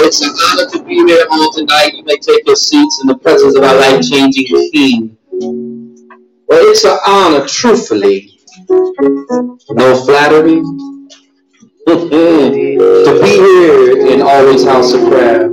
It's an honor to be here on tonight. You may take your seats in the presence of our life-changing King. Well, it's an honor, truthfully, no flattery, to be here in Always House of Prayer.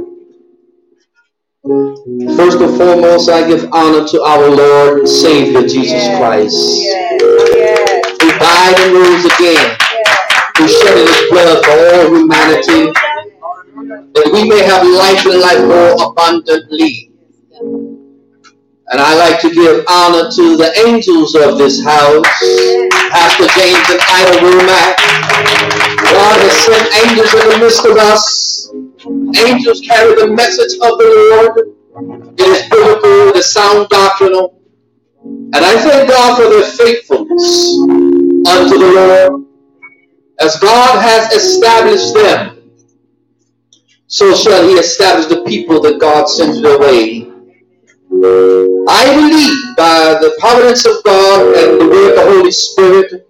First and foremost, I give honor to our Lord and Savior, Jesus Christ, who died and rose again, who shed his blood for all humanity, that we may have life and life more abundantly. And I like to give honor to the angels of this house, Pastor James and Ida Womack. God has sent angels in the midst of us. Angels carry the message of the Lord. It is biblical, it is sound doctrinal. And I thank God for their faithfulness unto the Lord. As God has established them, so shall he establish the people that God sends their way. I believe by the providence of God and the way of the Holy Spirit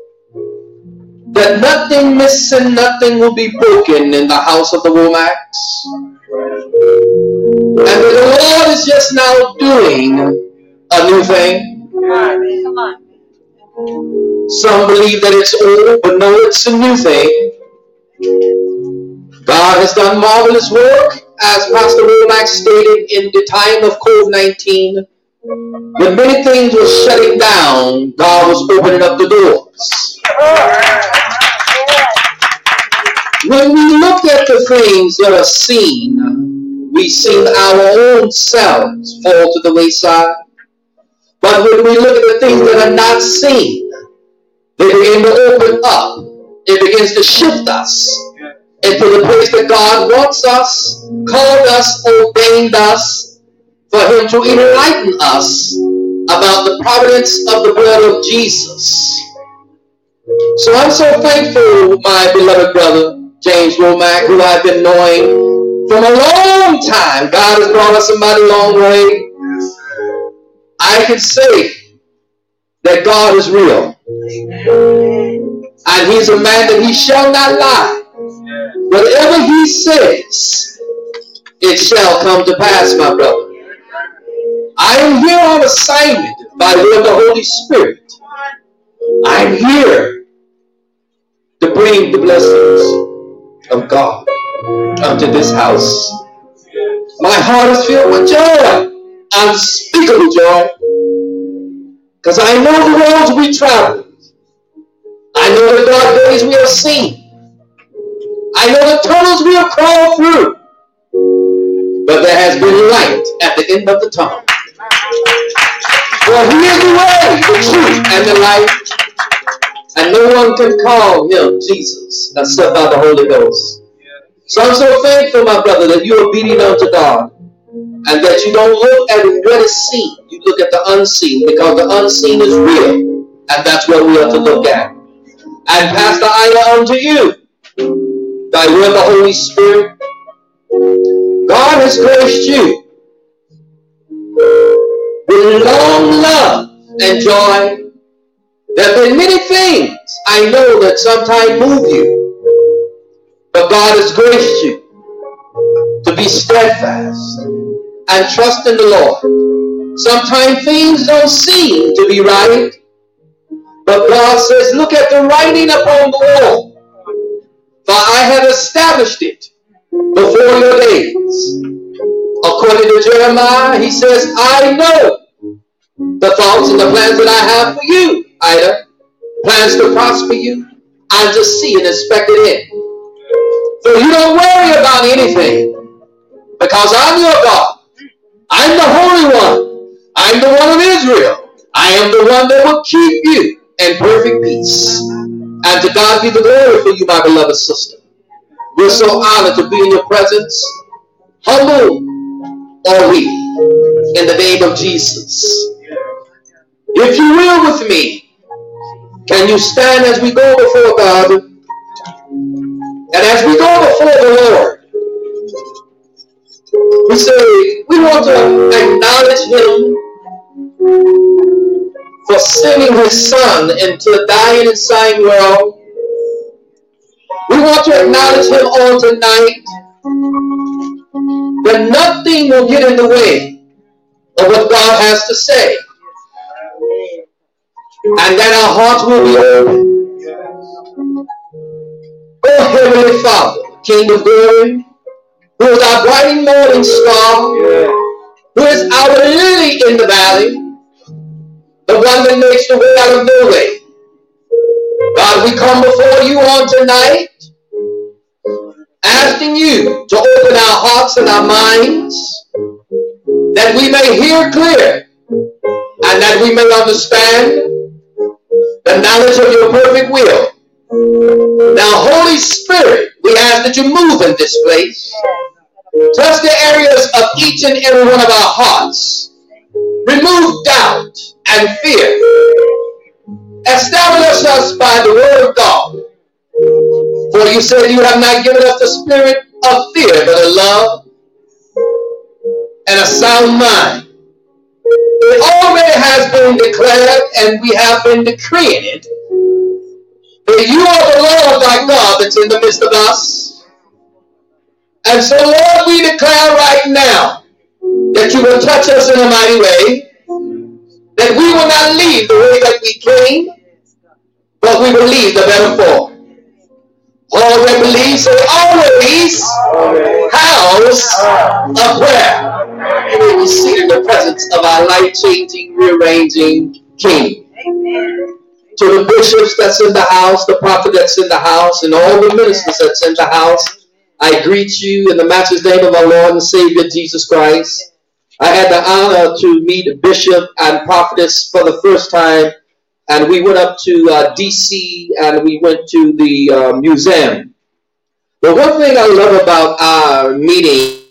that nothing missing, nothing will be broken in the house of the Womacks. And that the Lord is just now doing a new thing. Come on. Some believe that it's old, but no, it's a new thing. God has done marvelous work, as Pastor Womack stated, in the time of COVID-19. When many things were shutting down, God was opening up the doors. When we look at the things that are seen, we see our own selves fall to the wayside. But when we look at the things that are not seen, they begin to open up. It begins to shift us into the place that God wants us, called us, ordained us, for him to enlighten us about the providence of the blood of Jesus. So I'm so thankful, my beloved brother, James Womack, who I've been knowing from a long time. God has brought us a mighty long way. I can say that God is real. And he's a man that he shall not lie. Whatever he says, it shall come to pass, my brother. I am here on assignment by way of the Holy Spirit. I am here to bring the blessings of God unto this house. My heart is filled with joy, unspeakable joy, because I know the roads we travel. I know the dark days we have seen. I know the tunnels we have crawled through. But there has been light at the end of the tunnel. For he is the way, the truth, and the life. And no one can call him Jesus except by the Holy Ghost. So I'm so thankful, my brother, that you're obedient unto God. And that you don't look at what is seen. You look at the unseen, because the unseen is real. And that's what we have to look at. And Pastor Ida, unto you, by way of the Holy Spirit, God has graced you with long love and joy. There have been many things I know that sometimes move you, but God has graced you to be steadfast and trust in the Lord. Sometimes things don't seem to be right, but God says, look at the writing upon the wall, for I have established it before your days. According to Jeremiah, he says, I know the thoughts and the plans that I have for you, Ida. Plans to prosper you and to see and expect it in. So you don't worry about anything, because I'm your God. I'm the Holy One. I'm the one of Israel. I am the one that will keep you in perfect peace. And to God be the glory for you, my beloved sister. We're so honored to be in your presence. Humble are we in the name of Jesus. If you will with me, can you stand as we go before God? And as we go before the Lord, we say we want to acknowledge him for sending his son into a dying and dying world. We want to acknowledge him on tonight then nothing will get in the way of what God has to say. And that our hearts will be open. Oh, Heavenly Father, King of glory, who is our bright morning star, who is our lily in the valley, the one that makes the way out of no way. God, we come before you on tonight, asking you to open our hearts and our minds, that we may hear clear, and that we may understand the knowledge of your perfect will. Now, Holy Spirit, we ask that you move in this place. Touch the areas of each and every one of our hearts. Remove doubt and fear. Establish us by the word of God. For you said you have not given us the spirit of fear, but a love and a sound mind. It already has been declared, and we have been decreeing it, that you are the Lord thy God that's in the midst of us. And so, Lord, we declare right now that you will touch us in a mighty way, that we will not leave the way that we came, but we will leave the better for. Already believe, say always house a prayer. And we will see in the presence of our life-changing, rearranging King. Amen. To the bishops that's in the house, the prophet that's in the house, and all the ministers that's in the house, I greet you in the matchless name of our Lord and Savior Jesus Christ. I had the honor to meet a bishop and prophetess for the first time, and we went up to D.C. and we went to the museum. But one thing I love about our meeting,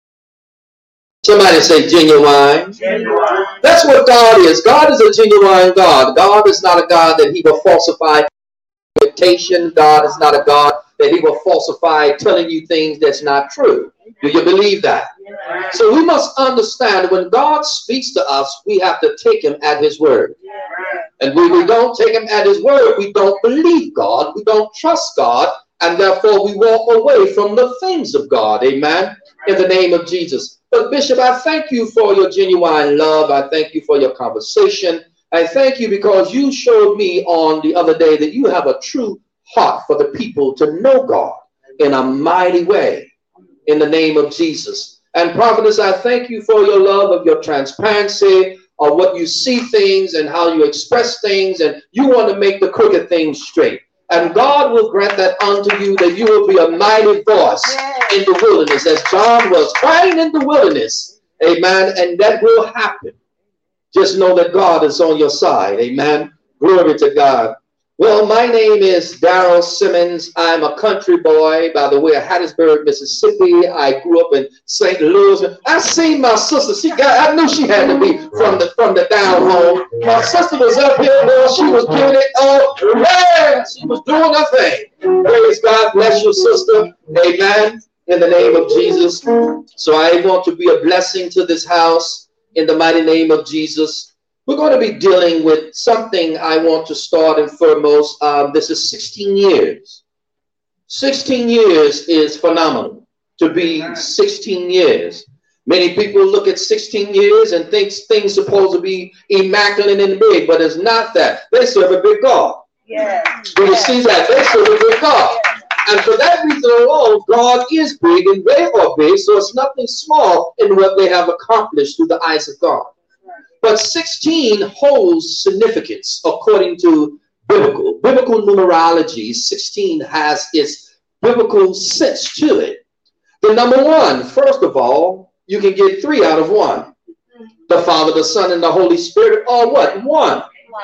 somebody say genuine. Genuine. That's what God is. God is a genuine God. God is not a God that he will falsify invitation. God is not a God that he will falsify telling you things that's not true. Do you believe that? Yeah. So we must understand when God speaks to us, we have to take him at his word. Yeah. And when we don't take him at his word, we don't believe God, we don't trust God, and therefore we walk away from the things of God. Amen. In the name of Jesus. But Bishop, I thank you for your genuine love. I thank you for your conversation. I thank you because you showed me on the other day that you have a true heart for the people to know God in a mighty way in the name of Jesus. And prophetess, I thank you for your love, of your transparency, of what you see things and how you express things, and you want to make the crooked things straight. And God will grant that unto you, that you will be a mighty voice in the wilderness, as John was crying in the wilderness. Amen. And that will happen. Just know that God is on your side. Amen. Glory to God. Well, my name is Darrell Simmons. I'm a country boy by the way of Hattiesburg, Mississippi. I grew up in St. Louis. I seen my sister. I knew she had to be from the down home. My sister was up here, boy. She was giving it all. Yeah, she was doing her thing. Praise God. Bless you, sister. Amen. In the name of Jesus. So I want to be a blessing to this house in the mighty name of Jesus. We're going to be dealing with something I want to start and foremost. This is 16 years. 16 years is phenomenal to be 16 years. Many people look at 16 years and think things supposed to be immaculate and big, but it's not that. They serve a big God. Yeah. Do you see that? They serve a big God. And for that reason alone, God is big and they are big, so it's nothing small in what they have accomplished through the eyes of God. But 16 holds significance according to biblical numerology. 16 has its biblical sense to it. The number one, first of all, you can get 3 out of 1. The Father, the Son, and the Holy Spirit are what? 1.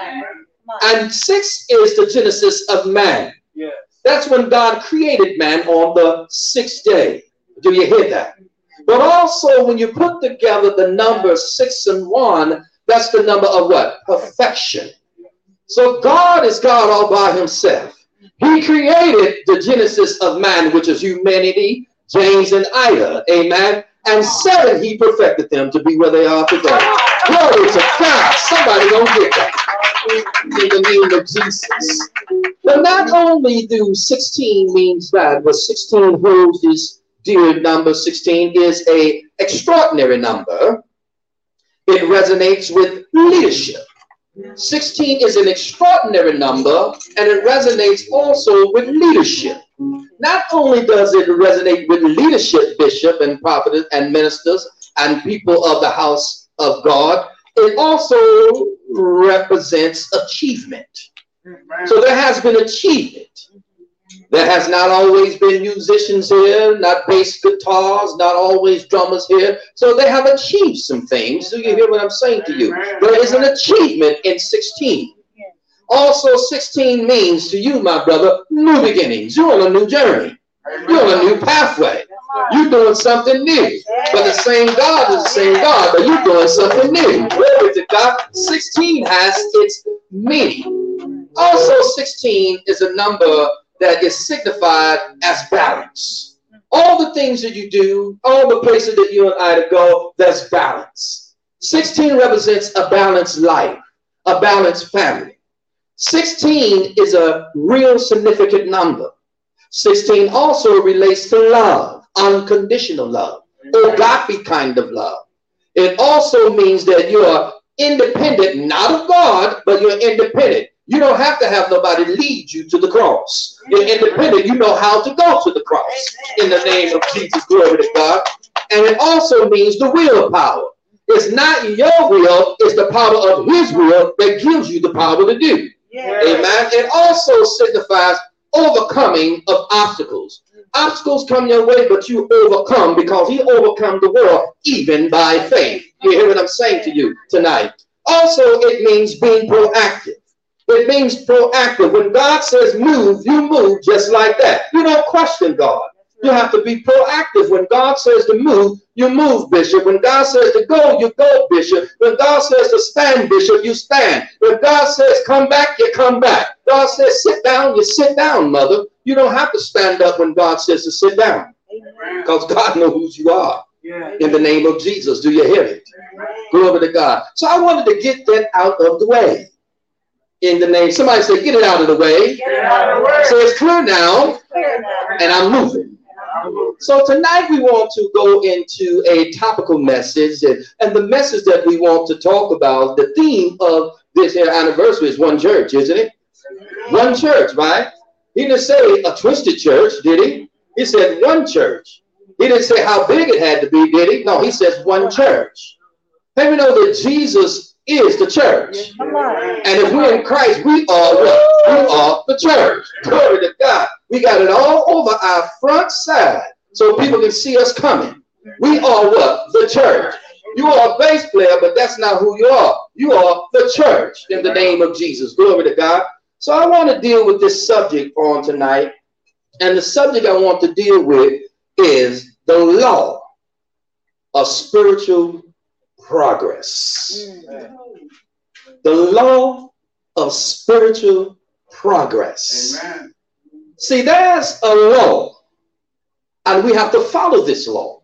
And 6 is the genesis of man. Yes. That's when God created man on the 6th day. Do you hear that? But also, when you put together the number 6 and 1, that's the number of what? Perfection. So God is God all by himself. He created the genesis of man, which is humanity, James and Ida. Amen. And 7, he perfected them to be where they are today. Glory to God. Somebody don't get that. In the name of Jesus. But not only do 16 means that, but 16 holds this dear number 16 is a extraordinary number. It resonates with leadership. 16 is an extraordinary number, and it resonates also with leadership. Not only does it resonate with leadership, bishop and prophets and ministers and people of the house of God, it also represents achievement. So there has been achievement. There has not always been musicians here, not bass guitars, not always drummers here. So they have achieved some things. Do you hear what I'm saying to you? There is an achievement in 16. Also, 16 means to you, my brother, new beginnings. You're on a new journey. You're on a new pathway. You're doing something new. But the same God is the same God, but you're doing something new. Glory to God. 16 has its meaning. Also, 16 is a number that is signified as balance. All the things that you do, all the places that you and I go, there's balance. 16 represents a balanced life, a balanced family. 16 is a real significant number. 16 also relates to love, unconditional love, agape kind of love. It also means that you are independent, not of God, but you're independent. You don't have to have nobody lead you to the cross. You're independent. You know how to go to the cross. In the name of Jesus, glory to God. And it also means the willpower. It's not your will, it's the power of his will that gives you the power to do. Amen. It also signifies overcoming of obstacles. Obstacles come your way, but you overcome because he overcome the world even by faith. You hear what I'm saying to you tonight? Also, it means being proactive. It means proactive. When God says move, you move just like that. You don't question God. You have to be proactive. When God says to move, you move, Bishop. When God says to go, you go, Bishop. When God says to stand, Bishop, you stand. When God says come back, you come back. God says sit down, you sit down, mother. You don't have to stand up when God says to sit down. Because God knows who you are. In the name of Jesus. Do you hear it? Glory to God. So I wanted to get that out of the way. In the name, somebody say, get it out of the way. So it's clear now, and I'm moving. So tonight we want to go into a topical message, and the message that we want to talk about, the theme of this here anniversary is one church, isn't it? One church, right? He didn't say a twisted church, did he? He said one church. He didn't say how big it had to be, did he? No, he says one church. Let me know that Jesus is the church. And if we're in Christ, we are what? We are the church. Glory to God. We got it all over our front side so people can see us coming. We are what? The church. You are a bass player, but that's not who you are. You are the church in the name of Jesus. Glory to God. So I want to deal with this subject on tonight. And the subject I want to deal with is the law of spiritual progress. The law of spiritual progress. Amen. See, there's a law, and we have to follow this law.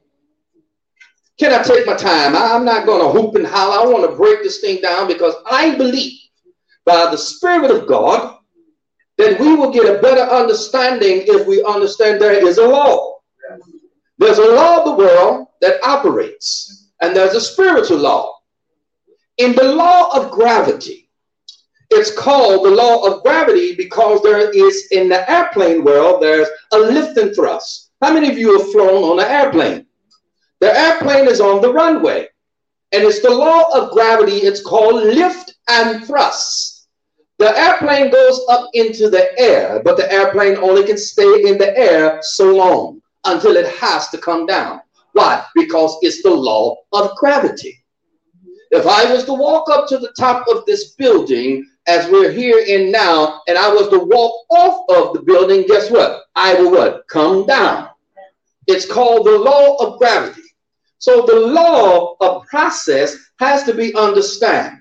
Can I take my time? I'm not going to hoop and holler. I want to break this thing down because I believe by the Spirit of God that we will get a better understanding if we understand there is a law. There's a law of the world that operates, and there's a spiritual law. In the law of gravity, it's called the law of gravity because there is, in the airplane world, there's a lift and thrust. How many of you have flown on an airplane? The airplane is on the runway, and it's the law of gravity. It's called lift and thrust. The airplane goes up into the air, but the airplane only can stay in the air so long until it has to come down. Why? Because it's the law of gravity. If I was to walk up to the top of this building, as we're here in now, and I was to walk off of the building, guess what? I will what? Come down. It's called the law of gravity. So the law of process has to be understood,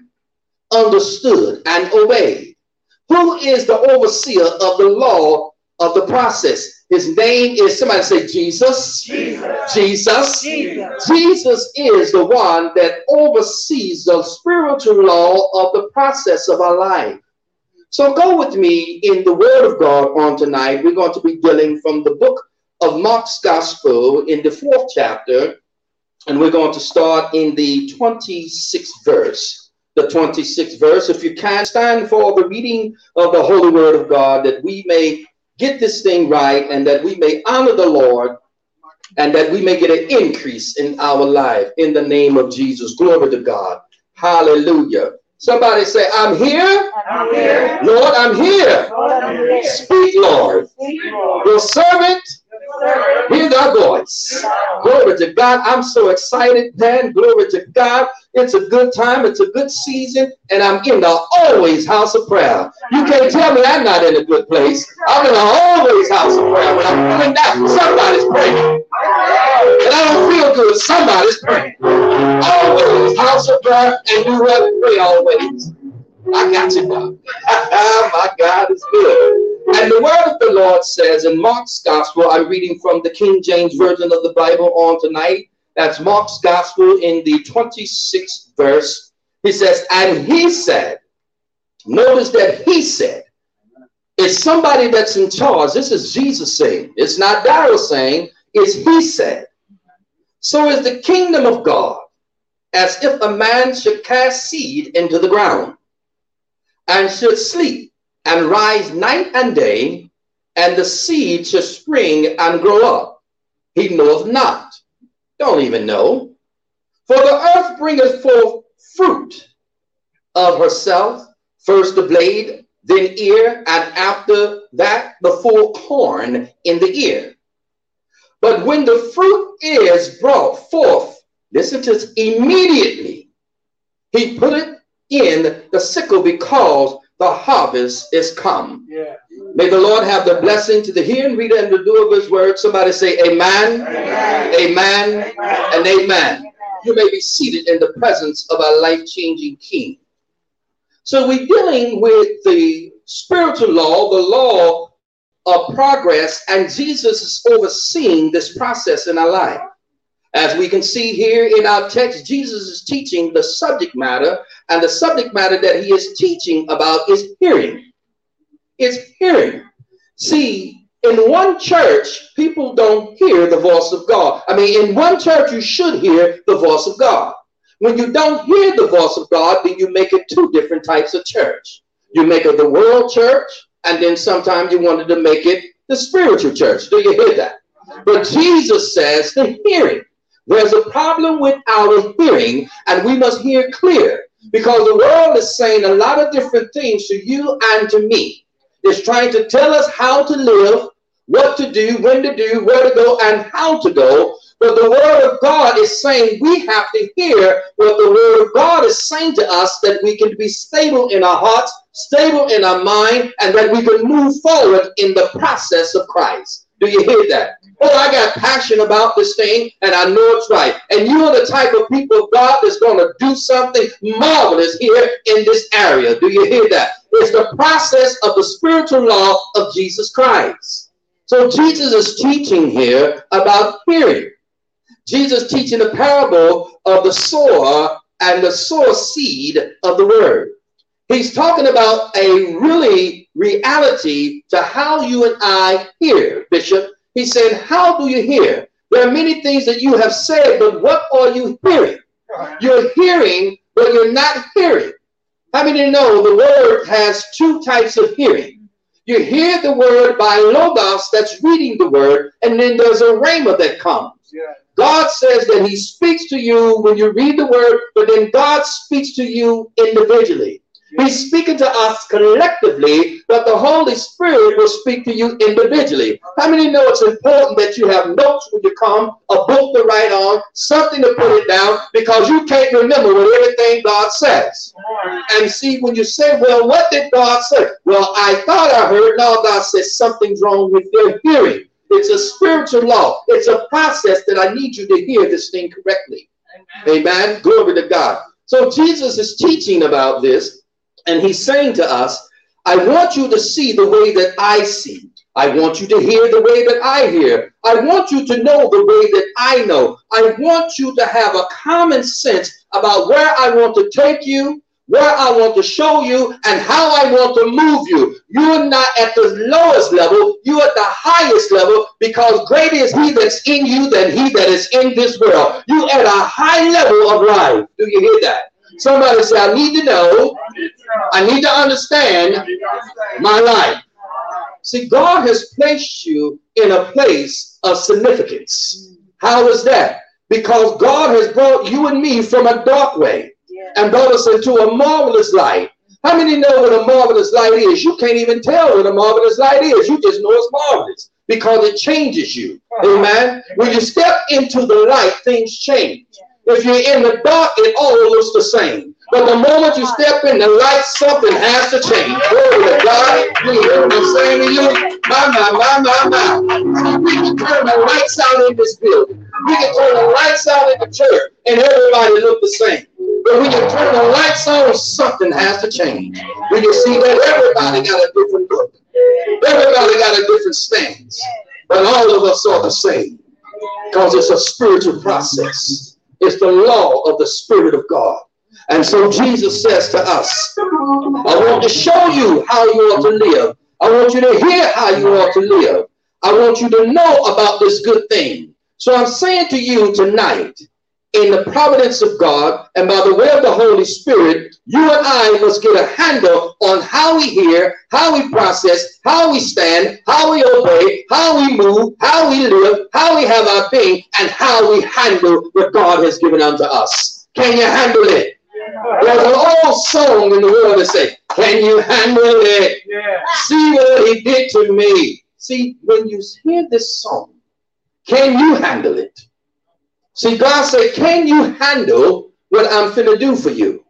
and obeyed. Who is the overseer of the law of the process? His name is, somebody say Jesus. Jesus. Jesus. Jesus. Jesus is the one that oversees the spiritual law of the process of our life. So go with me in the Word of God on tonight. We're going to be dealing from the book of Mark's Gospel in the 4th chapter, and we're going to start in the 26th verse. The 26th verse. If you can, stand for the reading of the Holy Word of God, that we may get this thing right and that we may honor the Lord and that we may get an increase in our life in the name of Jesus. Glory to God. Hallelujah. Somebody say, I'm here. I'm here. Lord, I'm here. Lord, I'm here. Speak, Lord. Speak, Lord. Your servant, hear thy voice. Glory to God. I'm so excited, man. Glory to God. It's a good time. It's a good season. And I'm in the always house of prayer. You can't tell me I'm not in a good place. I'm in the always house of prayer. When I'm feeling down, somebody's praying. And I don't feel good. Somebody's praying. Always house of prayer and do what? Pray always. I got you now. My God is good. And the word of the Lord says in Mark's Gospel, I'm reading from the King James Version of the Bible on tonight. That's Mark's Gospel in the 26th verse. He says, and he said, notice that he said, it's somebody that's in charge. This is Jesus saying. It's not Daryl saying, it's he said. So is the kingdom of God as if a man should cast seed into the ground and should sleep and rise night and day, and the seed should spring and grow up. He knoweth not. Don't even know. For the earth bringeth forth fruit of herself, first the blade, then ear, and after that the full corn in the ear. But when the fruit is brought forth, listen to this, immediately he put it in the sickle because the harvest is come. Yeah. May the Lord have the blessing to the hearing, reader, and the doer of his word. Somebody say amen, amen, amen, and amen. You may be seated in the presence of our life-changing King. So we're dealing with the spiritual law, the law of progress, and Jesus is overseeing this process in our life. As we can see here in our text, Jesus is teaching the subject matter, and the subject matter that he is teaching about is hearing. It's hearing. See, in one church, people don't hear the voice of God. I mean, in one church, you should hear the voice of God. When you don't hear the voice of God, then you make it two different types of church. You make it the world church, and then sometimes you wanted to make it the spiritual church. Do you hear that? But Jesus says the hearing. There's a problem with our hearing, and we must hear clear, because the world is saying a lot of different things to you and to me. It's trying to tell us how to live, what to do, when to do, where to go, and how to go. But the word of God is saying we have to hear what the word of God is saying to us, that we can be stable in our hearts, stable in our mind, and that we can move forward in the process of Christ. Do you hear that? Oh, I got passion about this thing, and I know it's right. And you are the type of people of God that's going to do something marvelous here in this area. Do you hear that? It's the process of the spiritual law of Jesus Christ. So Jesus is teaching here about hearing. Jesus teaching the parable of the sower and the sower seed of the word. He's talking about a really reality to how you and I hear, Bishop. He said, how do you hear? There are many things that you have said, but what are you hearing? You're hearing, but you're not hearing. How many know the word has two types of hearing? You hear the word by Logos, that's reading the word, and then there's a rhema that comes. Yeah. God says that he speaks to you when you read the word, but then God speaks to you individually. He's speaking to us collectively, but the Holy Spirit will speak to you individually. How many know it's important that you have notes when you come, a book to write on, something to put it down, because you can't remember what everything God says. And see, when you say, well, what did God say? Well, I thought I heard. No, God says something's wrong with your hearing. It's a spiritual law. It's a process that I need you to hear this thing correctly. Amen. Glory to God. So Jesus is teaching about this. And he's saying to us, I want you to see the way that I see. I want you to hear the way that I hear. I want you to know the way that I know. I want you to have a common sense about where I want to take you, where I want to show you, and how I want to move you. You're not at the lowest level. You're at the highest level, because greater is he that's in you than he that is in this world. You're at a high level of life. Do you hear that? Somebody say, I need to know, I need to understand my life. See, God has placed you in a place of significance. How is that? Because God has brought you and me from a dark way and brought us into a marvelous light. How many know what a marvelous light is? You can't even tell what a marvelous light is. You just know it's marvelous because it changes you. Amen. When you step into the light, things change. If you're in the dark, it all looks the same. But the moment you step in the light, something has to change. Glory to God. You hear what I'm saying to you? My. See, we can turn the lights out in this building. We can turn the lights out in the church, and everybody look the same. But when you turn the lights on, something has to change. When you see that everybody got a different look. Everybody got a different stance. But all of us are the same. Because it's a spiritual process. It's the law of the Spirit of God. And so Jesus says to us, I want to show you how you ought to live. I want you to hear how you ought to live. I want you to know about this good thing. So I'm saying to you tonight, in the providence of God and by the way of the Holy Spirit, you and I must get a handle on how we hear, how we process, how we stand, how we obey, how we move, how we live, how we have our being, and how we handle what God has given unto us. Can you handle it? There's an old song in the world that says, can you handle it? Yeah. See what he did to me. See, when you hear this song, can you handle it? See, God said, can you handle what I'm finna do for you?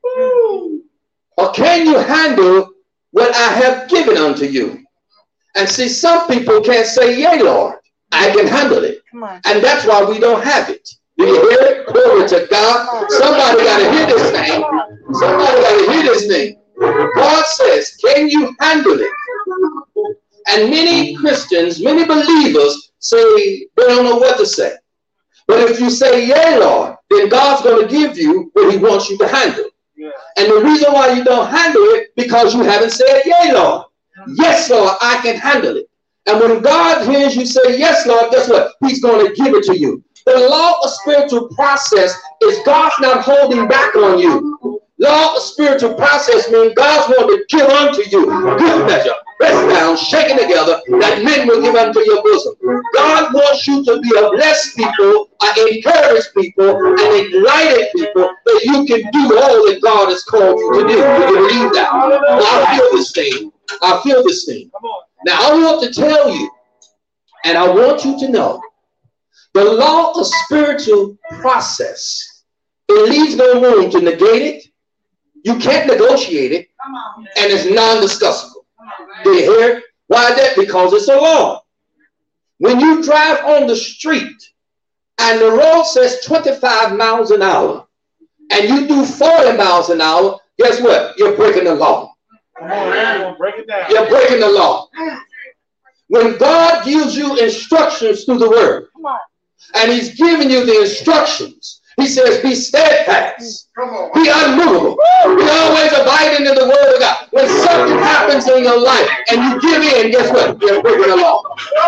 Or can you handle what I have given unto you? And see, some people can't say, yea, Lord, I can handle it. And that's why we don't have it. Do you hear it? Glory to God. Somebody got to hear this thing. Somebody got to hear this thing. God says, can you handle it? And many Christians, many believers say they don't know what to say. But if you say, yea, Lord, then God's going to give you what he wants you to handle. Yeah. And the reason why you don't handle it, because you haven't said, yea, Lord. Yes, Lord, I can handle it. And when God hears you say, yes, Lord, guess what? He's going to give it to you. The law of spiritual process is God's not holding back on you. Law of spiritual process means God's going to give unto you good measure, pressed down, shaken together, that men will give unto your bosom. God wants you to be a blessed people, encouraged people, and enlightened people, that you can do all that God has called you to do. Do you believe that? Well, I feel this thing. I feel this thing. Now, I want to tell you, and I want you to know, the law of spiritual process, it leaves no room to negate it. You can't negotiate it, and it's non-discussable. Do you hear it? Why is that? Because it's a law. When you drive on the street and the road says 25 miles an hour and you do 40 miles an hour, guess what? You're breaking the law. Break it down. You're breaking the law. When God gives you instructions through the word, and he's giving you the instructions, he says, be steadfast, be unmovable, be always abiding in the word of God. When something happens in your life and you give in, guess what? You're breaking the law.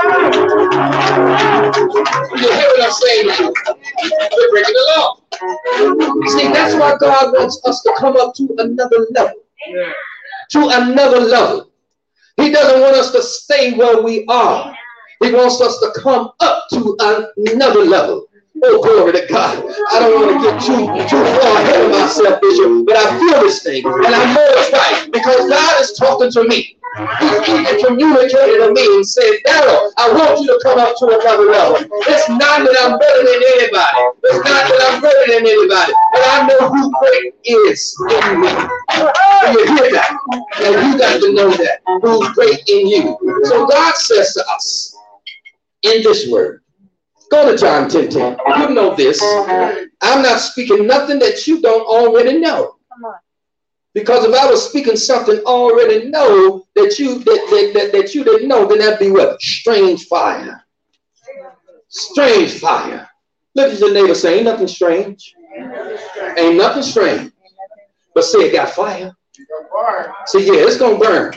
You hear what I'm saying now? You're breaking the law. See, that's why God wants us to come up to another level. To another level. He doesn't want us to stay where we are. He wants us to come up to another level. Oh, glory to God. I don't want to get too far ahead of myself, Bishop, but I feel this thing, and I know it's right, because God is talking to me. He's communicating to me and said, Darrell, I want you to come up to another level. It's not that I'm better than anybody. It's not that I'm greater than anybody, but I know who great is in me. Do you hear that? And you got to know that, who's great in you. So God says to us in this word, go to John 10:10. You know this. I'm not speaking nothing that you don't already know. Come on. Because if I was speaking something already know that you didn't know, then that'd be what? Strange fire. Strange fire. Look at your neighbor, say, ain't nothing strange. Ain't nothing strange. But say it got fire. See, yeah, it's going to burn.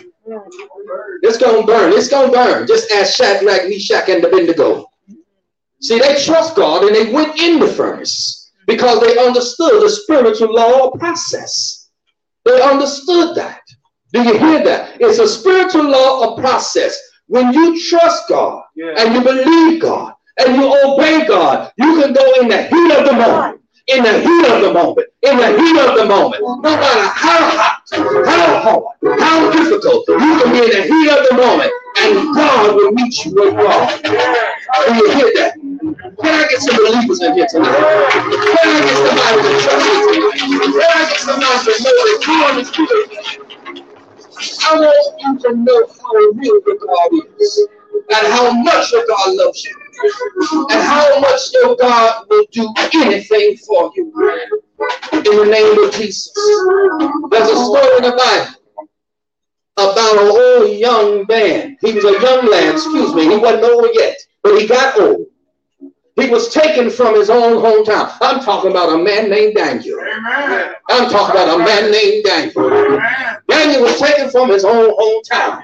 It's going to burn. It's going to burn. Just as Shadrach, Meshach, and Abednego. See, they trust God and they went in the furnace because they understood the spiritual law process. They understood that. Do you hear that? It's a spiritual law of process. When you trust God and you believe God and you obey God, you can go in the heat of the moment. In the heat of the moment. In the heat of the moment. No matter how hot, how hard, how difficult, you can be in the heat of the moment and God will meet you where you are. Do you hear that? Can I get some believers in here tonight? Can I get somebody to trust me tonight? Can I get somebody to know that God is good? I want you to know how real your God is and how much your God loves you and how much your God will do anything for you. In the name of Jesus. There's a story in the Bible about an old young man. He was a young lad, he wasn't old yet, but he got old. He was taken from his own hometown. I'm talking about a man named Daniel. Amen. I'm talking about a man named Daniel. Amen. Daniel was taken from his own hometown.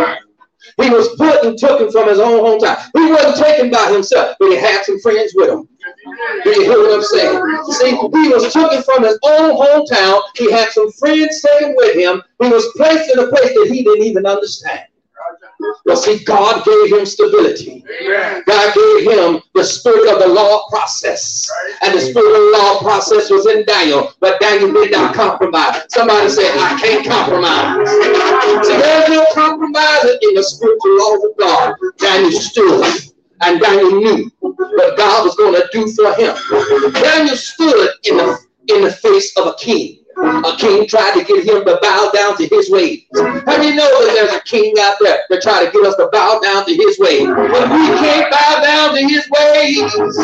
He was put and taken from his own hometown. He wasn't taken by himself, but he had some friends with him. Do you hear what I'm saying? See, he was taken from his own hometown. He had some friends staying with him. He was placed in a place that he didn't even understand. Well, see, God gave him stability. Amen. God gave him the spirit of the law process. And the spirit of the law process was in Daniel. But Daniel did not compromise. Somebody said, I can't compromise. See, there's no compromise in the spiritual laws of God. Daniel stood. And Daniel knew what God was going to do for him. Daniel stood in the face of a king. A king tried to get him to bow down to his ways. How do you know that there's a king out there that try to get us to bow down to his ways? But we can't bow down to his ways.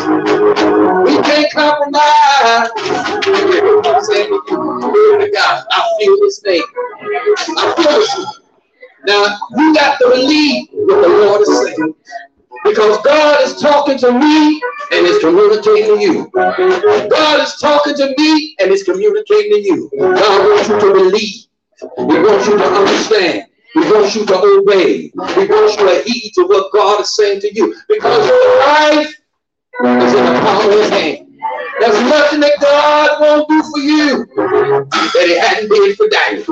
We can't compromise. I'm saying, God, I feel this thing. I feel this. Now, you got to believe what the Lord is saying. Because God is talking to me and is communicating to you. God is talking to me and is communicating to you. God wants you to believe. He wants you to understand. He wants you to obey. He wants you to heed to what God is saying to you. Because your life is in the palm of his hand. There's nothing that God won't do for you that he hadn't did for Daniel.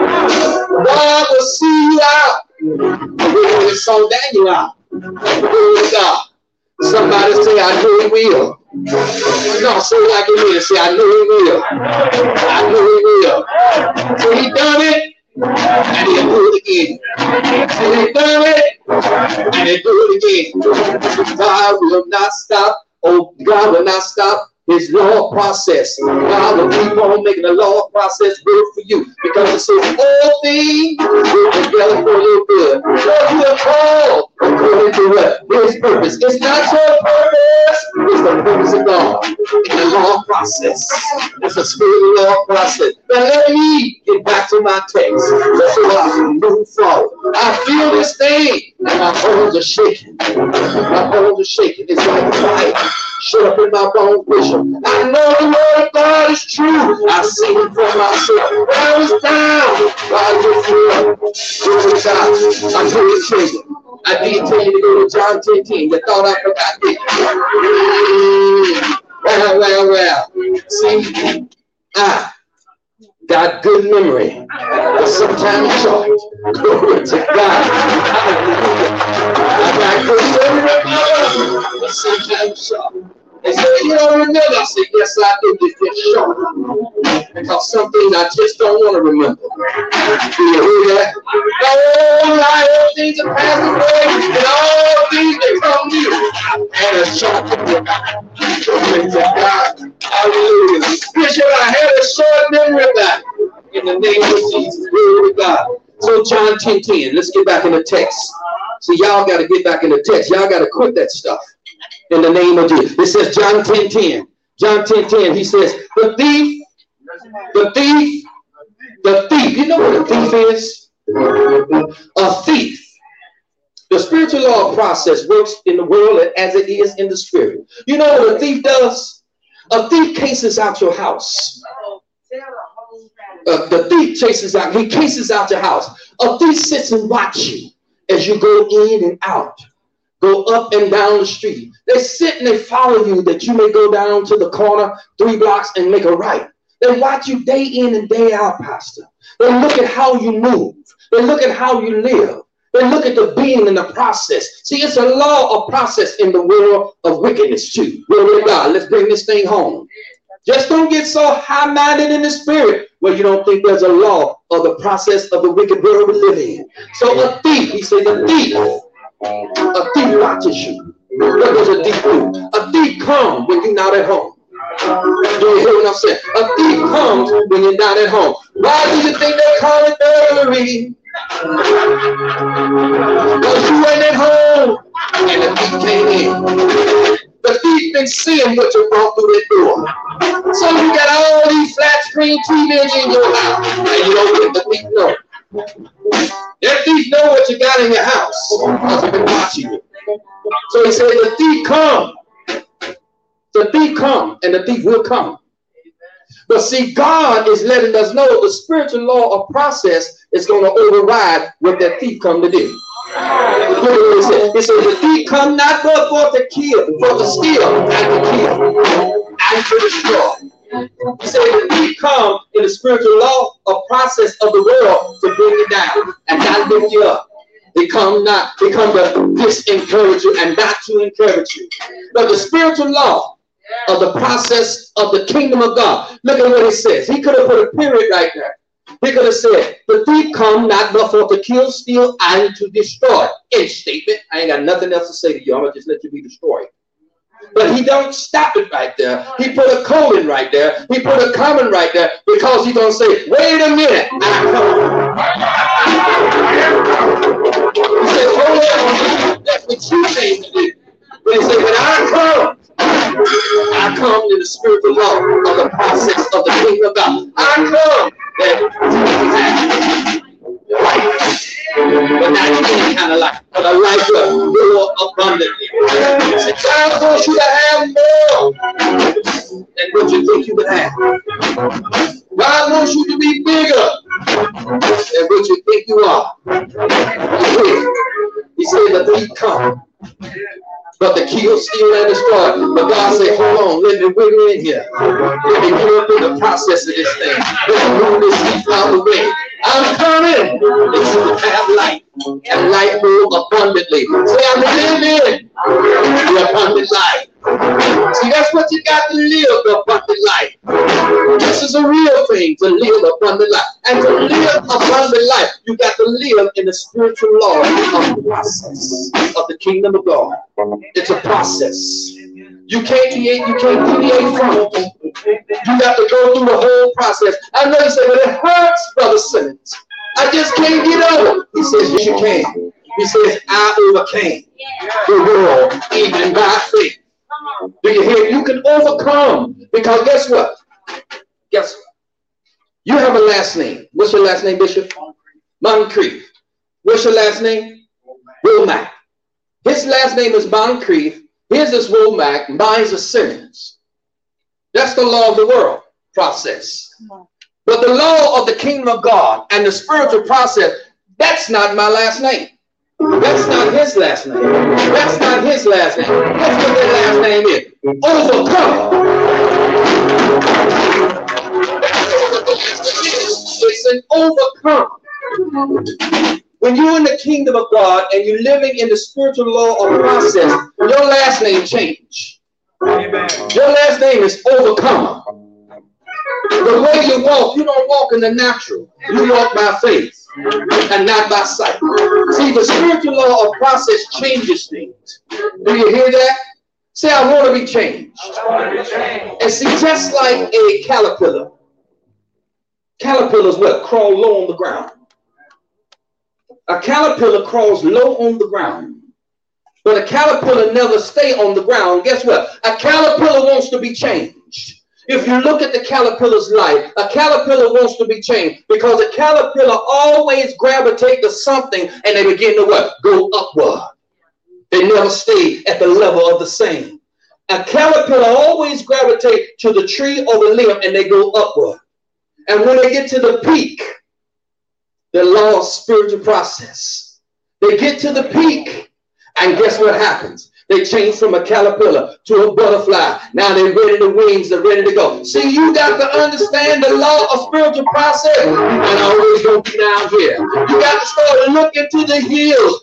God will see you out. We saw Daniel out. God. Somebody say, I know he will. No, say like it is. Say, I know he will. I know he will. So he done it, and he'll do it again. So he done it, and he'll do it again. God will not stop. Oh, God will not stop his law process. God will keep on making the law process work for you. Because it says all things work together for your good. Because you are called according to what? His purpose. It's not your purpose. It's the purpose of God. In the law process. It's a spiritual law process. Now let me get back to my text. So I can move forward. I feel this thing. And my bones are shaking. My bones are shaking. It's like fire. Shut up in my bones, Bishop. I know the word of God is true. I've seen it for myself. When I was down, God lifted me up. Glory to God. I'm really shaking. I did tell you to go to John 10:10. You thought I forgot it. Well. See, I got good memory, but sometimes short. Glory to God. I got good memory, but sometimes short. They say, you don't remember. I said, yes, I do. It's just short. Because some things I just don't want to remember. Do you hear that? All things are passed away, and all things become new. And a short memory. Glory to God. Hallelujah. Bishop, I had a short memory back. In the name of Jesus. Glory to God. So John 10:10. Let's get back in the text. So y'all got to get back in the text. Y'all got to quit that stuff. In the name of Jesus. It says John 10:10. John 10:10. He says, the thief. You know what a thief is? A thief. The spiritual law process works in the world as it is in the spirit. You know what a thief does? A thief cases out your house. The thief chases out, he chases out your house. A thief sits and watches you as you go in and out, go up and down the street. They sit and they follow you that you may go down to the corner 3 blocks and make a right. They watch you day in and day out, Pastor. They look at how you move. They look at how you live. They look at the being and the process. See, it's a law of process in the world of wickedness too. Glory to God. Let's bring this thing home. Just don't get so high-minded in the spirit where you don't think there's a law of the process of the wicked world we live in. So a thief, he said, a thief watches you. What does a thief do? A thief comes when you're not at home. Do you hear what I'm saying? A thief comes when you're not at home. Why do you think they call it burglary? Because you ain't at home and the thief came in. The thief been seeing what you brought through that door. So you got all these flat screen TVs in your house and you don't let the thief know. That thief know what you got in your house because he's been watching you. So he said the thief come. The thief come and the thief will come. But see, God is letting us know the spiritual law of process is going to override what that thief come to do. He said, the thief come not but for to kill, for to steal and to kill and to destroy. He said the thief come in the spiritual law of process of the world to bring you down and not lift you up. They come to disencourage you and not to encourage you. But the spiritual law of the process of the kingdom of God. Look at what he says. He could have put a period right there. He could have said, the thief come not but for to kill, steal, and to destroy. End statement. I ain't got nothing else to say to you. I'm going to just let you be destroyed. But he don't stop it right there. He put a colon right there. He put a comment right there because he's going to say, wait a minute. I come. He said, hold on. That's what you came to do. But he said, when I come in the spiritual law of the process of the kingdom of God. I come that life, but not any kind of life, but a life more abundantly. He said, God wants you to have more than what you think you would have. God wants you to be bigger than what you think you are. He said that he come. But the kill, steal, and destroy. But God said, hold on, let me wiggle in here. Let me go through the process of this thing. Let me move this heat out of the way. I'm coming that you will have life and life more abundantly. Say, I'm living the abundant life. See, that's what you got to live, the abundant life. This is a real thing, to live abundant life. And to live abundant life, you got to live in the spiritual law of the process of the kingdom of God. It's a process. You can't deviate from it. You got to go through the whole process. I know you say, but it hurts, Brother Simmons. I just can't get over it. He says, yes, you can. He says, I overcame the world even by faith. Do you hear? You can overcome. Because guess what? Guess what? You have a last name. What's your last name, Bishop? Moncrief. What's your last name? Womack. His last name is Moncrief. His is Womack. Mine's is Simmons. That's the law of the world process. But the law of the kingdom of God and the spiritual process, that's not my last name. That's not his last name. That's not his last name. That's what their last name is. Overcome. It's an overcome. When you're in the kingdom of God and you're living in the spiritual law of process, your last name change. Amen. Your last name is Overcomer. The way you walk, you don't walk in the natural. You walk by faith and not by sight. See, the spiritual law of process changes things. Do you hear that? Say, I want to be changed. And see, just like a caterpillar, caterpillars what? Crawl low on the ground. A caterpillar crawls low on the ground. But a caterpillar never stays on the ground. Guess what? A caterpillar wants to be changed. If you look at the caterpillar's life, a caterpillar wants to be changed because a caterpillar always gravitate to something and they begin to what? Go upward. They never stay at the level of the same. A caterpillar always gravitate to the tree or the limb and they go upward. And when they get to the peak, the law of spiritual process, they get to the peak, and guess what happens? They change from a caterpillar to a butterfly. Now they're ready to wings, they're ready to go. See, you got to understand the law of spiritual process. You can always go down here. You got to start looking to the hills.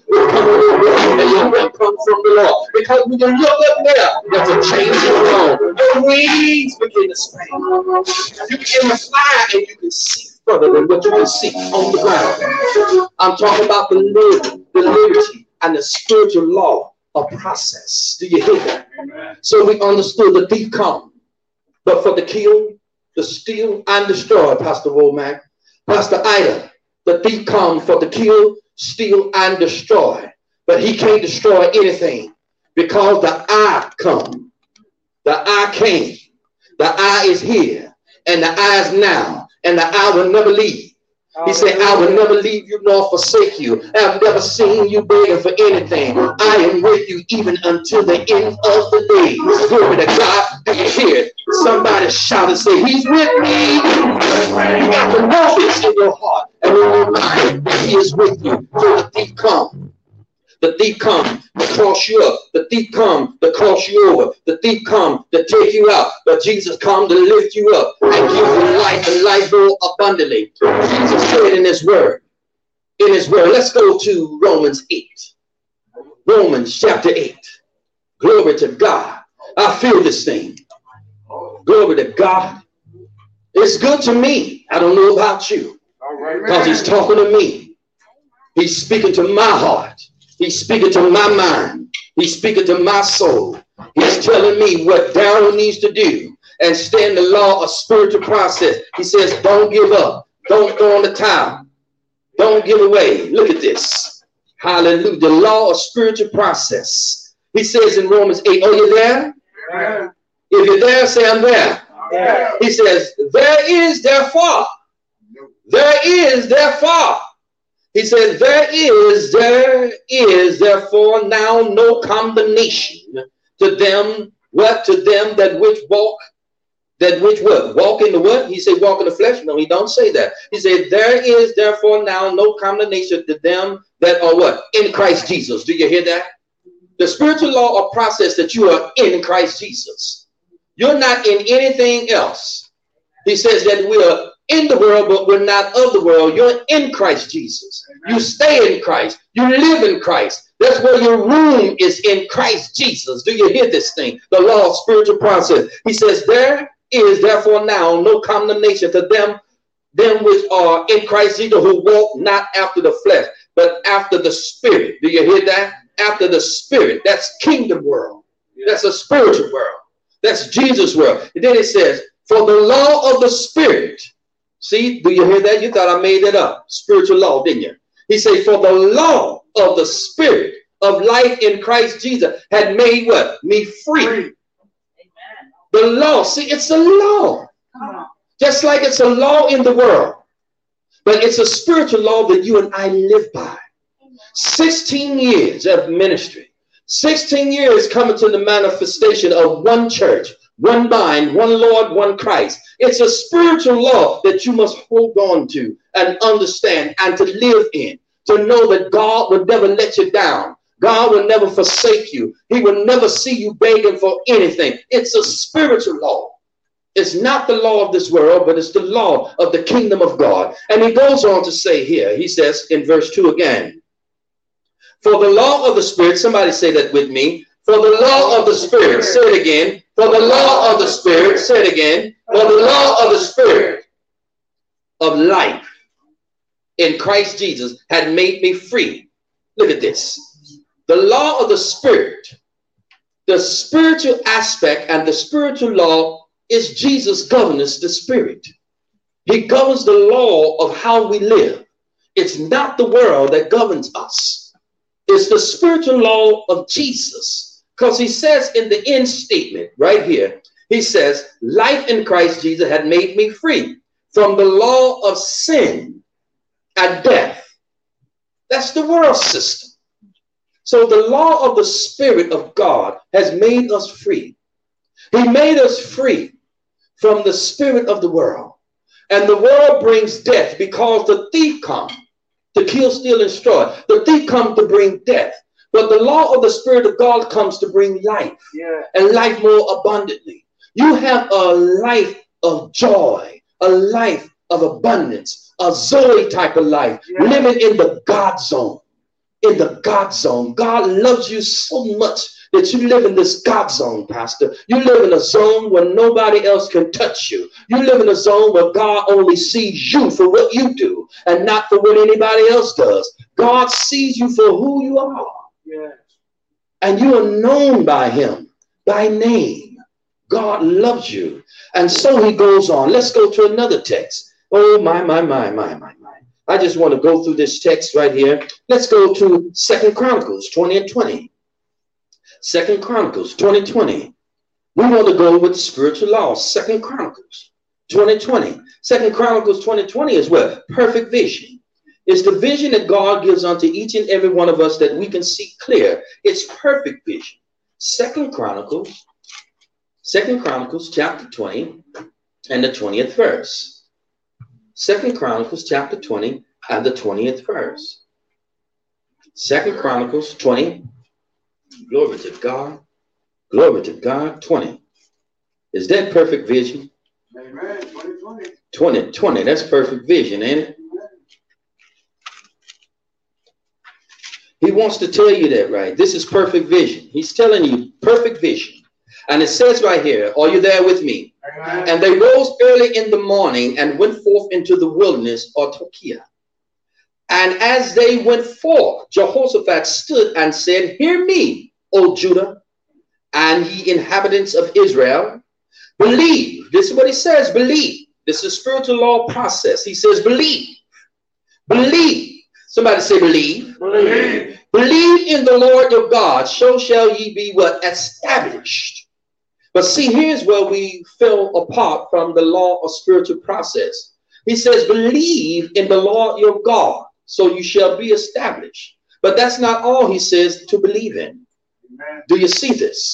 And your help comes from the Lord. Because when you look up there, there's a change in the zone. Your wings begin to spread. You begin to fly and you can see further than what you can see on the ground. I'm talking about the liberty and the spiritual law of process. Do you hear that? Amen. So we understood the thief come, but for the kill, the steal, and destroy, Pastor Womack, Pastor Ida, the thief come for the kill, steal, and destroy. But he can't destroy anything because the I come. The I came. The I is here. And the I is now. And the I will never leave. He said, I will never leave you nor forsake you. I've never seen you begging for anything. I am with you even until the end of the day. Glory to God. Do you hear it? Somebody shout and say, he's with me. You got to know this in your heart and in your mind. He is with you. So the thief come. The thief come to cross you up. The thief come to cross you over. The thief come to take you out. But Jesus come to lift you up and give you life and life more abundantly. Jesus said in his word. In his word. Let's go to Romans 8. Romans chapter 8. Glory to God. I feel this thing. Glory to God. It's good to me. I don't know about you. Because he's talking to me. He's speaking to my heart. He's speaking to my mind. He's speaking to my soul. He's telling me what Darrell needs to do and stay in the law of spiritual process. He says, don't give up. Don't throw in the towel. Don't give away. Look at this. Hallelujah. The law of spiritual process. He says in Romans 8, are you there? Yeah. If you're there, say I'm there. Yeah. He says, there is therefore. He says, there is therefore now no condemnation to them, what? To them that which walk, walk in the what? He said, walk in the flesh. No, he don't say that. He said, there is therefore now no condemnation to them that are what? In Christ Jesus. Do you hear that? The spiritual law or process that you are in Christ Jesus. You're not in anything else. He says that we are in the world, but we're not of the world. You're in Christ Jesus. You stay in Christ. You live in Christ. That's where your room is, in Christ Jesus. Do you hear this thing? The law of spiritual process. He says, there is therefore now no condemnation to them which are in Christ Jesus, who walk not after the flesh, but after the spirit. Do you hear that? After the spirit. That's kingdom world. That's a spiritual world. That's Jesus' world. And then it says, for the law of the spirit. See, do you hear that? You thought I made that up. Spiritual law, didn't you? He said, for the law of the spirit of life in Christ Jesus had made what? Me free. Amen. The law. See, it's a law. Just like it's a law in the world. But it's a spiritual law that you and I live by. 16 years of ministry. 16 years coming to the manifestation of one church. One mind, one Lord, one Christ. It's a spiritual law that you must hold on to and understand and to live in. To know that God will never let you down. God will never forsake you. He will never see you begging for anything. It's a spiritual law. It's not the law of this world, but it's the law of the kingdom of God. And he goes on to say here, he says in verse 2 again, for the law of the spirit, somebody say that with me, for the law of the spirit, say it again, for the law of the spirit, say it again, for the law of the spirit of life in Christ Jesus had made me free. Look at this. The law of the spirit, the spiritual aspect and the spiritual law is Jesus governs the spirit. He governs the law of how we live. It's not the world that governs us. It's the spiritual law of Jesus. Because he says in the end statement right here, he says, life in Christ Jesus had made me free from the law of sin and death. That's the world system. So the law of the Spirit of God has made us free. He made us free from the spirit of the world. And the world brings death because the thief comes to kill, steal, and destroy. The thief comes to bring death. But the law of the Spirit of God comes to bring life, and life more abundantly. You have a life of joy, a life of abundance, a Zoe type of life, living in the God zone. In the God zone. God loves you so much that you live in this God zone, Pastor. You live in a zone where nobody else can touch you. You live in a zone where God only sees you for what you do and not for what anybody else does. God sees you for who you are. Yes. And you are known by him, by name. God loves you. And so he goes on. Let's go to another text. Oh, my. I just want to go through this text right here. Let's go to 2 Chronicles 20 and 20. 2 Chronicles 20:20. We want to go with the spiritual laws. 2 Chronicles 20:20. 2 Chronicles 20:20 is what? Perfect vision. It's the vision that God gives unto each and every one of us that we can see clear. It's perfect vision. 2 Chronicles chapter 20 and the 20th verse. 2 Chronicles chapter 20 and the 20th verse. 2 Chronicles 20. Glory to God. Glory to God. 20. Is that perfect vision? Amen. 20. That's perfect vision, ain't it? He wants to tell you that, right? This is perfect vision. He's telling you perfect vision. And it says right here, are you there with me? Amen. And they rose early in the morning and went forth into the wilderness of Tekoa. And as they went forth, Jehoshaphat stood and said, hear me, O Judah, and ye inhabitants of Israel. Believe. This is what he says, believe. This is a spiritual law process. He says, believe. Believe. Somebody say, believe. Believe. Believe in the Lord your God, so shall ye be what? Established. But see, here's where we fell apart from the law of spiritual process. He says, believe in the Lord your God, so you shall be established. But that's not all he says to believe in. Amen. Do you see this?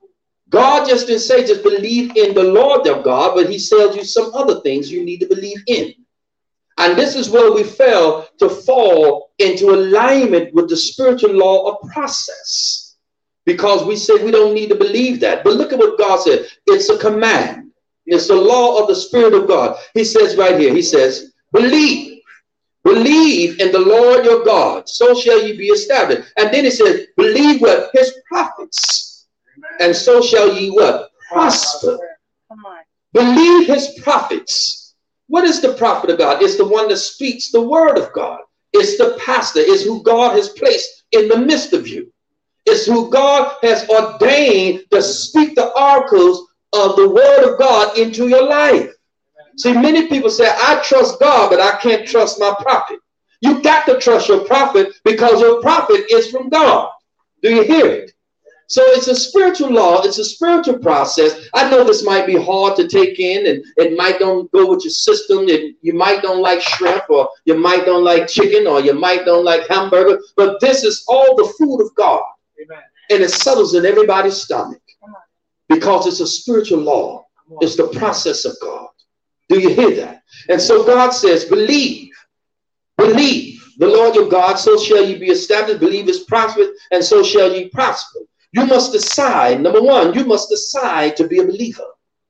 God just didn't say just believe in the Lord your God, but he tells you some other things you need to believe in. And this is where we fell to fall into alignment with the spiritual law of process. Because we say we don't need to believe that. But look at what God said. It's a command. It's the law of the Spirit of God. He says right here, he says, believe. Believe in the Lord your God, so shall you be established. And then he says, believe what? His prophets. And so shall ye what? Prosper. Come on. Believe his prophets. What is the prophet of God? It's the one that speaks the word of God. It's the pastor. It's who God has placed in the midst of you. It's who God has ordained to speak the oracles of the word of God into your life. See, many people say, I trust God, but I can't trust my prophet. You got to trust your prophet because your prophet is from God. Do you hear it? So it's a spiritual law. It's a spiritual process. I know this might be hard to take in, and it might don't go with your system. You might don't like shrimp, or you might don't like chicken, or you might don't like hamburger. But this is all the food of God. Amen. And it settles in everybody's stomach because it's a spiritual law. It's the process of God. Do you hear that? And so God says, believe the Lord your God, so shall you be established. Believe his prophet, and so shall ye prosper. You must decide. Number one, you must decide to be a believer.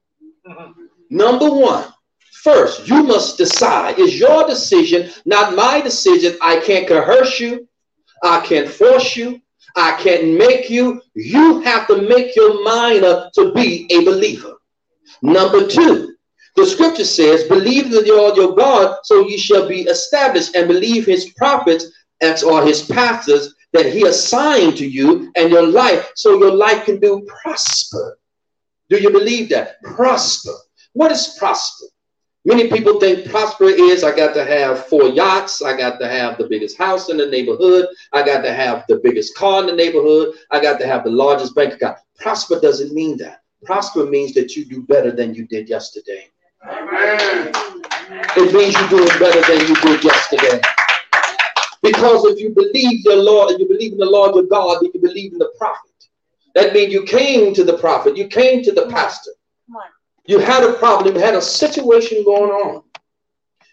Number one, first, you must decide. It's your decision, not my decision. I can't coerce you. I can't force you. I can't make you. You have to make your mind up to be a believer. Number two, the scripture says, believe in the Lord your God, so ye shall be established, and believe his prophets or his pastors that he assigned to you and your life, so your life can do prosper. Do you believe that? Prosper. What is prosper? Many people think prosper is I got to have 4 yachts. I got to have the biggest house in the neighborhood. I got to have the biggest car in the neighborhood. I got to have the largest bank account. Prosper doesn't mean that. Prosper means that you do better than you did yesterday. Amen. It means you're doing better than you did yesterday. Because if you believe the Lord, and you believe in the Lord your God, then you believe in the prophet. That means you came to the prophet. You came to the pastor. You had a problem. You had a situation going on.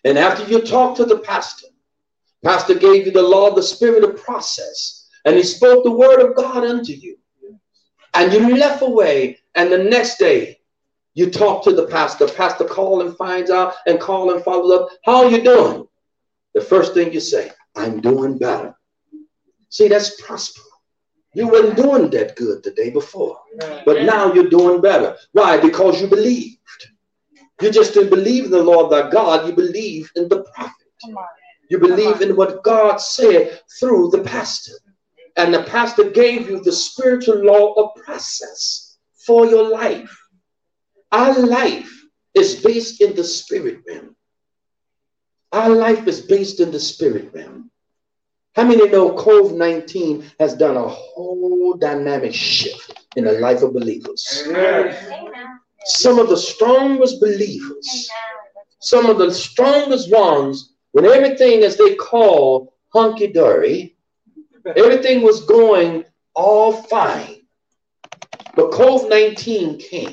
And after you talk to the pastor, pastor gave you the law of the spirit of process, and he spoke the word of God unto you. And you left away, and the next day you talk to the pastor. Pastor call and finds out and call and follows up. How are you doing? The first thing you say, I'm doing better. See, that's prosper. You weren't doing that good the day before, but now you're doing better. Why? Because you believed. You just didn't believe in the Lord thy God. You believe in the prophet. You believe in what God said through the pastor. And the pastor gave you the spiritual law of process for your life. Our life is based in the spirit realm. Our life is based in the spirit realm. How many know COVID-19 has done a whole dynamic shift in the life of believers? Amen. Some of the strongest believers, some of the strongest ones, when everything, as they call, hunky-dory, everything was going all fine. But COVID-19 came.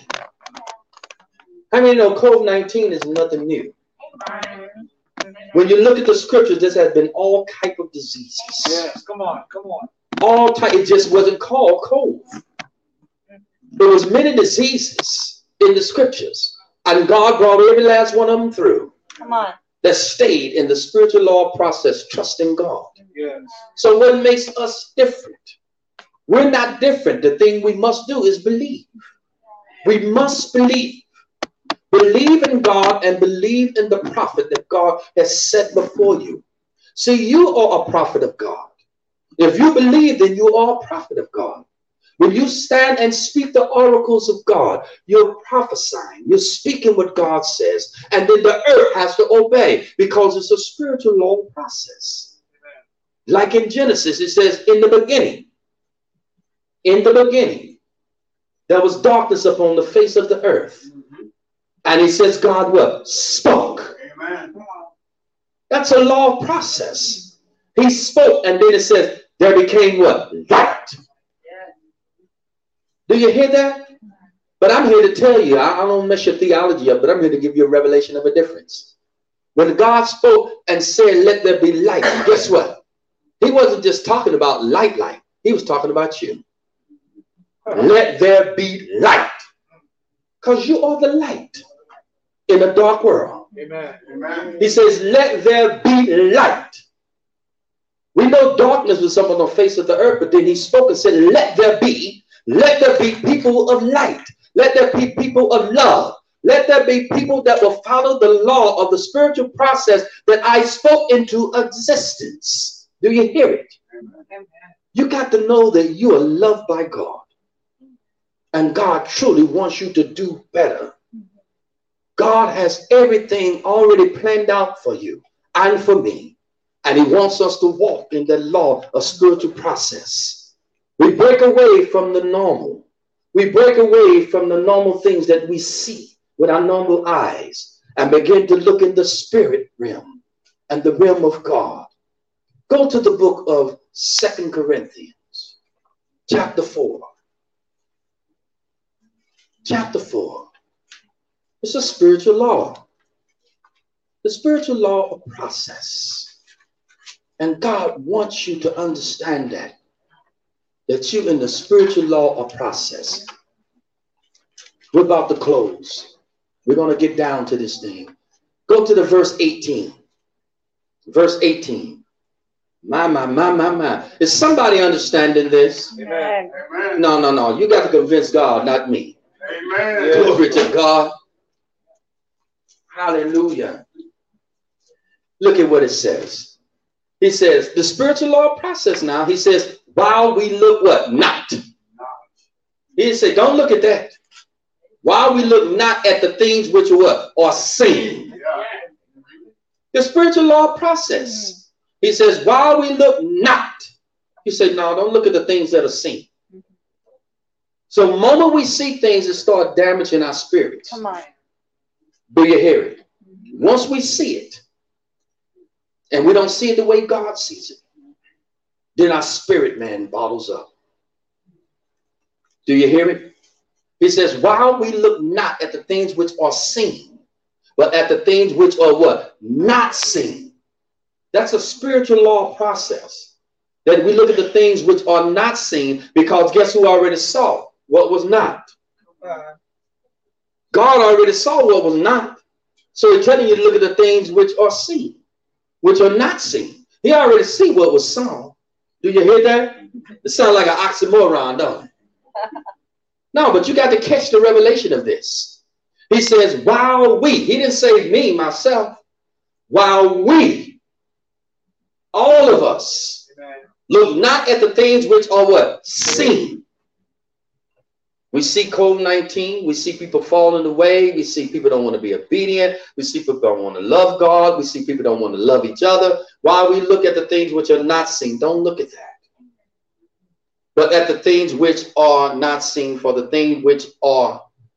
How many know COVID-19 is nothing new? When you look at the scriptures, there has been all type of diseases. Yes, come on, come on. All type. It just wasn't called COVID. There was many diseases in the scriptures, and God brought every last one of them through. Come on. That stayed in the spiritual law process, trusting God. Yes. So what makes us different? We're not different. The thing we must do is believe. We must believe. Believe in God and believe in the prophet that God has set before you. See, you are a prophet of God. If you believe, then you are a prophet of God. When you stand and speak the oracles of God, you're prophesying. You're speaking what God says. And then the earth has to obey because it's a spiritual law process. Amen. Like in Genesis, it says, in the beginning, there was darkness upon the face of the earth. And he says, God what? Spoke. Amen. That's a law process. He spoke, and then it says, there became what? Light. Do you hear that? But I'm here to tell you, I don't mess your theology up, but I'm here to give you a revelation of a difference. When God spoke and said, let there be light, guess what? He wasn't just talking about light. He was talking about you. Let there be light. Because you are the light in a dark world. Amen. Amen. He says, let there be light. We know darkness was something on the face of the earth, but then he spoke and said, let there be people of light. Let there be people of love. Let there be people that will follow the law of the spiritual process that I spoke into existence. Do you hear it? Amen. You got to know that you are loved by God. And God truly wants you to do better. God has everything already planned out for you and for me. And he wants us to walk in the law of spiritual process. We break away from the normal. We break away from the normal things that we see with our normal eyes and begin to look in the spirit realm and the realm of God. Go to the book of 2 Corinthians, chapter 4. Chapter 4. It's a spiritual law. The spiritual law of process. And God wants you to understand that you're in the spiritual law of process. We're about to close. We're going to get down to this thing. Go to the verse 18. Verse 18. My. Is somebody understanding this? Amen. Amen. No. You got to convince God, not me. Amen. Glory to God. Hallelujah. Look at what it says. He says, the spiritual law process now, he says, while we look what? Not. He said, don't look at that. While we look not at the things which are what? Are seen. The spiritual law process. He says, while we look not. He said, no, don't look at the things that are seen. So the moment we see things that start damaging our spirits. Come on. Do you hear it? Once we see it, and we don't see it the way God sees it, then our spirit man bottles up. Do you hear it? He says, while we look not at the things which are seen, but at the things which are what? Not seen. That's a spiritual law process. That we look at the things which are not seen, because guess who already saw what was not? God already saw what was not. So he's telling you to look at the things which are seen, which are not seen. He already see what was saw. Do you hear that? It sounds like an oxymoron, don't it? No, but you got to catch the revelation of this. He says, while we, he didn't say me, myself, while we, all of us, look not at the things which are what? Seen. We see COVID-19. We see people falling away. We see people don't want to be obedient. We see people don't want to love God. We see people don't want to love each other. While we look at the things which are not seen, don't look at that. But at the things which are not seen, for the things which are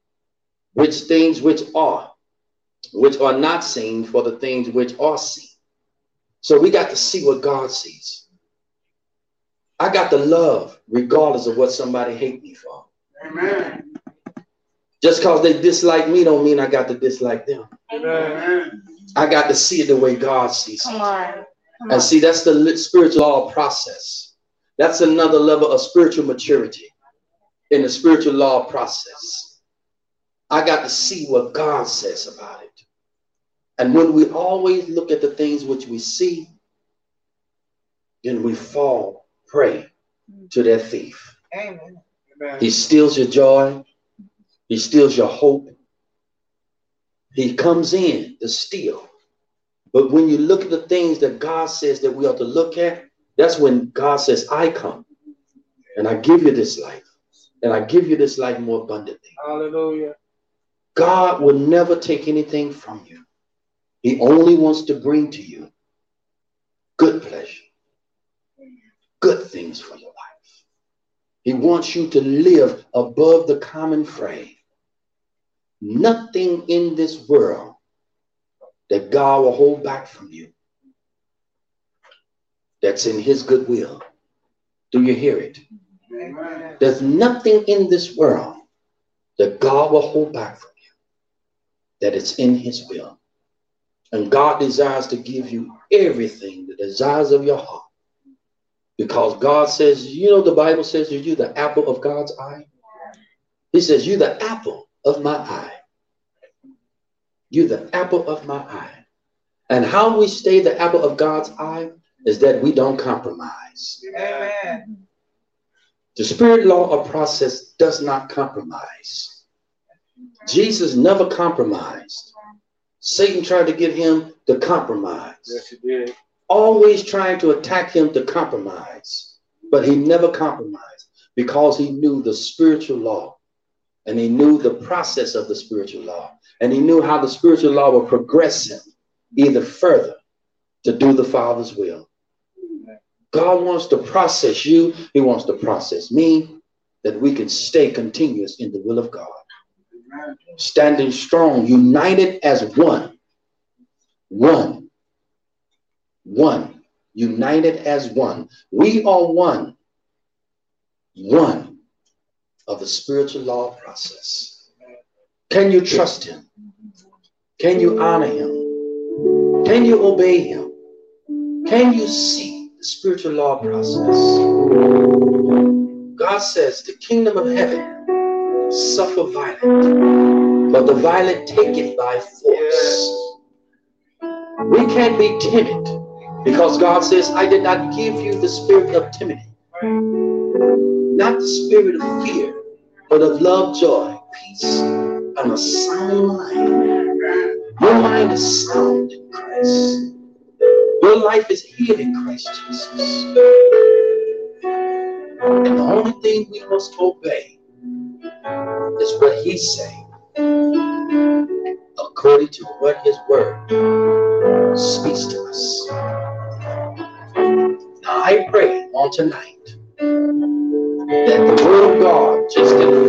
not seen, for the things which are seen. So we got to see what God sees. I got to love regardless of what somebody hate me for. Amen. Just because they dislike me don't mean I got to dislike them. Amen. I got to see it the way God sees it. Come on. And see, that's the spiritual law process. That's another level of spiritual maturity in the spiritual law process. I got to see what God says about it. And when we always look at the things which we see, then we fall prey to that thief. Amen. He steals your joy. He steals your hope. He comes in to steal. But when you look at the things that God says that we ought to look at, that's when God says, I come and I give you this life, and I give you this life more abundantly. Hallelujah. God will never take anything from you. He only wants to bring to you good pleasure, good things for your life. He wants you to live above the common frame. Nothing in this world that God will hold back from you. That's in his goodwill. Do you hear it? Amen. There's nothing in this world that God will hold back from you, that it's in his will. And God desires to give you everything, the desires of your heart. Because God says, you know, the Bible says you're the apple of God's eye. He says, you're the apple of my eye. You're the apple of my eye. And how we stay the apple of God's eye is that we don't compromise. Amen. The spirit law of process does not compromise. Jesus never compromised. Satan tried to get him to compromise. Yes, he did. Always trying to attack him to compromise. But he never compromised because he knew the spiritual law. And he knew the process of the spiritual law. And he knew how the spiritual law would progress him either further to do the Father's will. God wants to process you. He wants to process me, that we can stay continuous in the will of God. Amen. Standing strong, united as one. One. One. United as one. We are one. One of the spiritual law process. Can you trust him? Can you honor him? Can you obey him? Can you see the spiritual law process? God says the kingdom of heaven suffer violent, but the violent take it by force. We can't be timid because God says, I did not give you the spirit of timidity, not the spirit of fear, but of love, joy, peace, and a sound mind. Your mind is sound in Christ. Your life is hid in Christ Jesus. And the only thing we must obey is what he's saying, according to what his word speaks to us. Now I pray on tonight that the word of God just didn't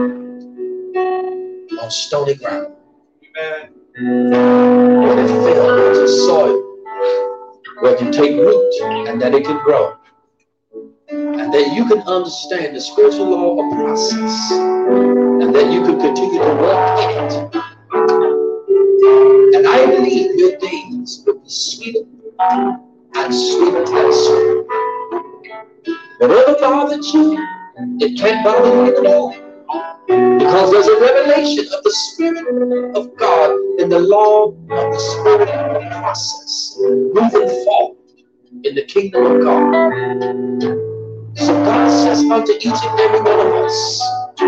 fall on stony ground. Amen. But it fell into soil where it can take root and that it can grow. And that you can understand the spiritual law of process. And that you can continue to walk in it. And I believe your days will be sweeter and sweeter and sweeter. Whatever bothered you, it can't bother you at all. Because there's a revelation of the Spirit of God in the law of the Spirit process, moving forward in the kingdom of God. So God says unto each and every one of us,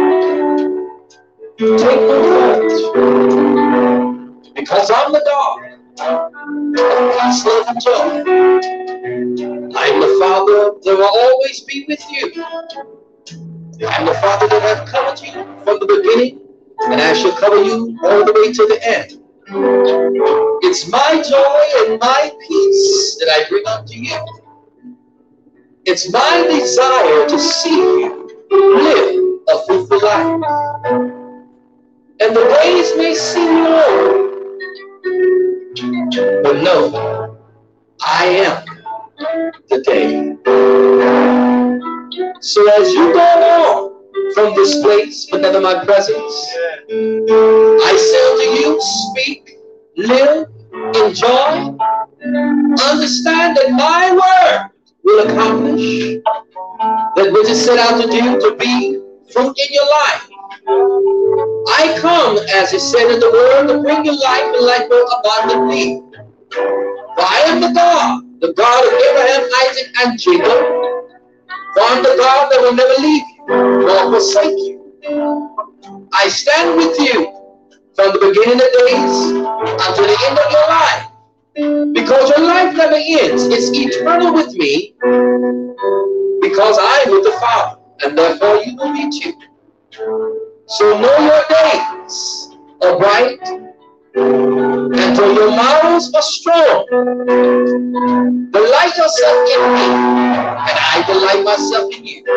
take no thought, because I'm the God of peace, love, and joy. I am the Father that will always be with you. I am the Father that has covered you from the beginning, and I shall cover you all the way to the end. It's my joy and my peace that I bring unto you. It's my desire to see you live a fruitful life. And the days may seem long, but know, I am the day. So as you go on from this place, but never my presence, I say unto you, speak, live, enjoy, understand that my word will accomplish that which is set out to do, to be fruit in your life. I come, as it said in the word, to bring you life and life more abundantly. For I am the God of Abraham, Isaac, and Jacob. For I'm the God that will never leave you nor forsake you. I stand with you from the beginning of days until the end of your life. Because your life never ends. It's eternal with me, because I am with the Father, and therefore you will be too. So know your days are bright, and though your morrows are strong, delight yourself in me, and I delight myself in you.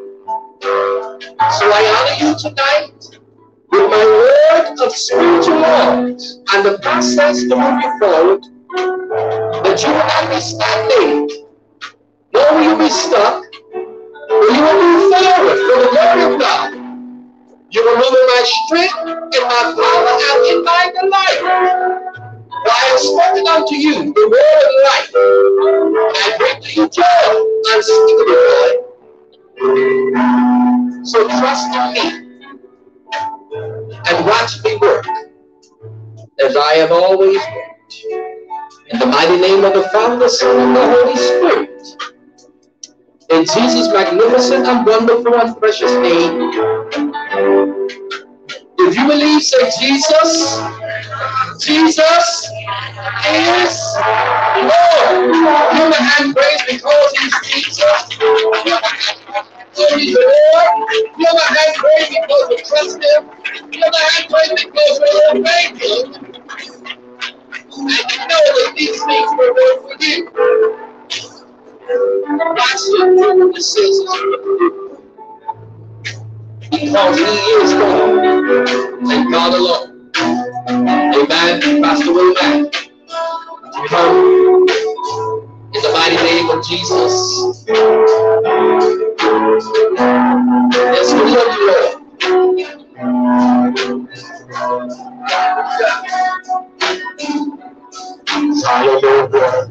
So I honor you tonight with my word of spiritual laws and the process to move you forward, that you will not be stagnated, nor will you be stuck, but you will move forward for the glory of God. You will move in my strength, in my power, and in my delight. For I have spoken unto you the word of life, and I bring to you joy, unspeakable joy. So trust in me, and watch me work, as I have always worked. In the mighty name of the Father, the Son, and the Holy Spirit. In Jesus' magnificent and wonderful and precious name. If you believe, say Jesus. Jesus is Lord. Give him a hand praise because he's Jesus. Give him a hand praise because he's Lord. Give him a hand praise because we trust him. Give him a hand praise because we obey him. And you know that these things will work for you. Watch him. This is because he is God and God alone. Amen. Pastor Will come in the mighty name of Jesus. Yes, we love you, Lord. Hallelujah.